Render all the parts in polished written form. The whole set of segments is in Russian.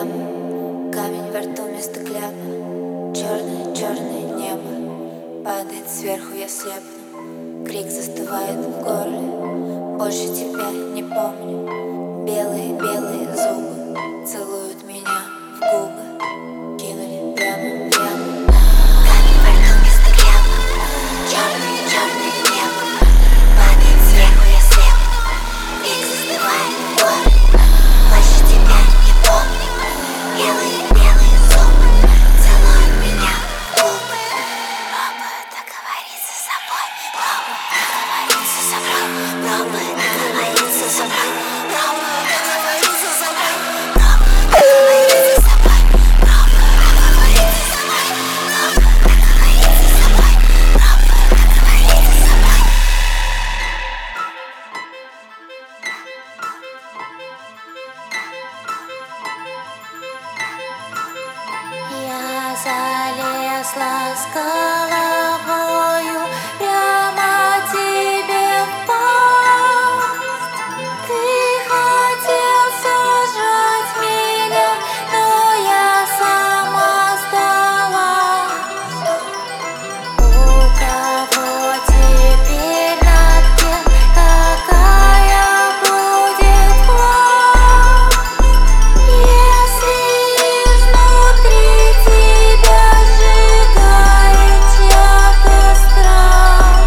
яма, камень во рту вместо кляпа. Черное небо падает сверху, я слепну. Крик застывает в горле, больше тебя не помню. Белые зубы целуют меня в губы. Кинули прямо в яму. Камень во рту вместо кляпа. Черное небо падает сверху, я слепну. Крик застывает в горле, больше тебя не помню. Белые зубы целуют меня в губы. Пробую договориться с собой, пробую договориться с собой, пробую договориться с собой, пробую договориться с собой, пробую договориться с собой, пробую договориться с собой, пробую договориться с собой, пробую договориться с собой. Я залезла с головою прямо тебе в пасть. Ты хотел сожрать меня, но я сама сдалась. У кого теперь над кем какая будет власть, если изнутри тебя сжигает чья-то страсть?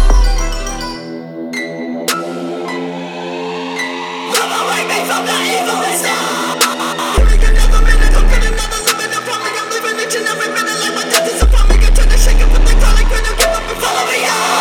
Run away me from the evil inside. You can never been a cook and another living upon me. I'm living each and every minute like my death is upon me. You turn to shake it, but they call it, can you give up and follow me out?